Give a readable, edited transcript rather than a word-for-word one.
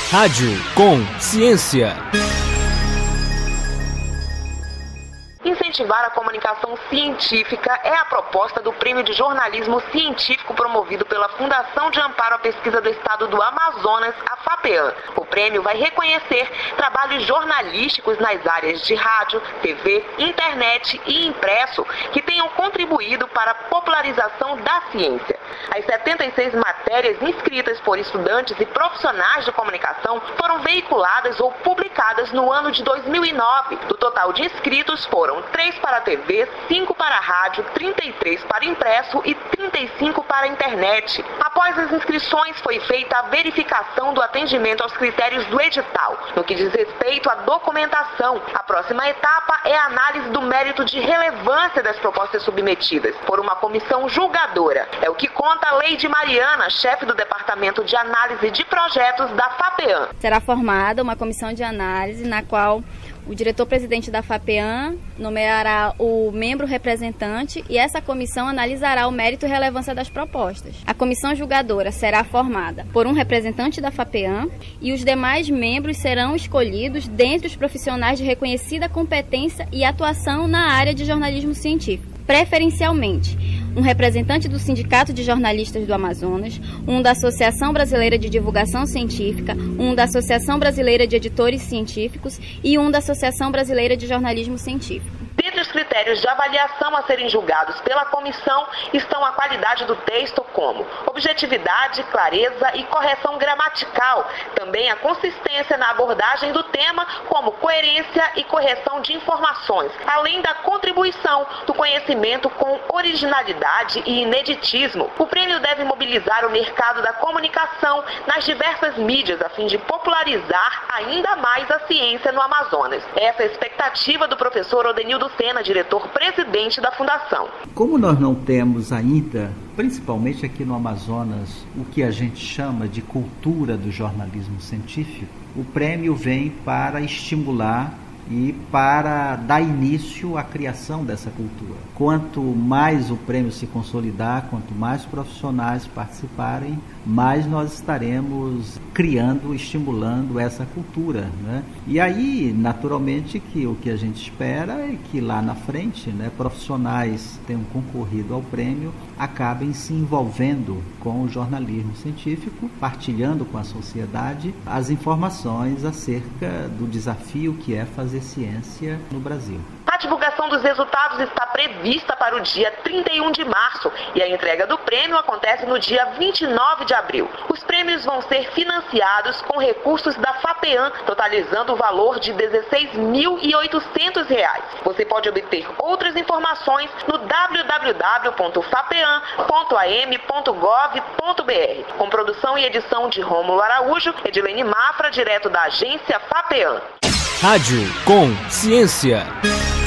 Rádio com Ciência. Incentivar a comunicação científica é a proposta do Prêmio de Jornalismo Científico promovido pela Fundação de Amparo à Pesquisa do Estado do Amazonas, a FAPEAM. O prêmio vai reconhecer trabalhos jornalísticos nas áreas de rádio, TV, internet e impresso que tenham contribuído para a popularização da ciência. As 76 matérias inscritas por estudantes e profissionais de comunicação foram veiculadas ou publicadas no ano de 2009. Do total de inscritos foram 3 para a TV, 5 para a rádio, 33 para impresso e 35 para a internet. Após as inscrições, foi feita a verificação do atendimento aos critérios do edital. No que diz respeito à documentação, a próxima etapa é a análise do mérito de relevância das propostas submetidas por uma comissão julgadora. É o que conta a Leide Mariana, chefe do Departamento de Análise de Projetos da FAPEAM. Será formada uma comissão de análise na qual o diretor-presidente da FAPEAM nomeará o membro representante e essa comissão analisará o mérito e relevância das propostas. A comissão julgadora será formada por um representante da FAPEAM e os demais membros serão escolhidos dentre os profissionais de reconhecida competência e atuação na área de jornalismo científico. Preferencialmente, um representante do Sindicato de Jornalistas do Amazonas, um da Associação Brasileira de Divulgação Científica, um da Associação Brasileira de Editores Científicos e um da Associação Brasileira de Jornalismo Científico. Dentre os critérios de avaliação a serem julgados pela comissão estão a qualidade do texto como objetividade, clareza e correção gramatical. Também a consistência na abordagem do tema, como coerência e correção de informações, além da contribuição do conhecimento com originalidade e ineditismo. O prêmio deve mobilizar o mercado da comunicação nas diversas mídias a fim de popularizar ainda mais a ciência no Amazonas. Essa é a expectativa do professor Odenildo Sena, diretor-presidente da Fundação. Como nós não temos ainda, principalmente aqui no Amazonas, o que a gente chama de cultura do jornalismo científico, o prêmio vem para estimular e para dar início à criação dessa cultura. Quanto mais o prêmio se consolidar, quanto mais profissionais participarem, mais nós estaremos criando, estimulando essa cultura, né? E aí, naturalmente, que o que a gente espera é que lá na frente, né, profissionais que tenham concorrido ao prêmio acabem se envolvendo com o jornalismo científico, partilhando com a sociedade as informações acerca do desafio que é fazer ciência no Brasil. A divulgação dos resultados está prevista para o dia 31 de março e a entrega do prêmio acontece no dia 29 de abril. Os prêmios vão ser financiados com recursos da FAPEAM, totalizando o valor de R$ 16.800. Você pode obter outras informações no www.fapeam.am.gov.br. Com produção e edição de Rômulo Araújo, Edilene Mafra, direto da agência FAPEAM. Rádio com Ciência.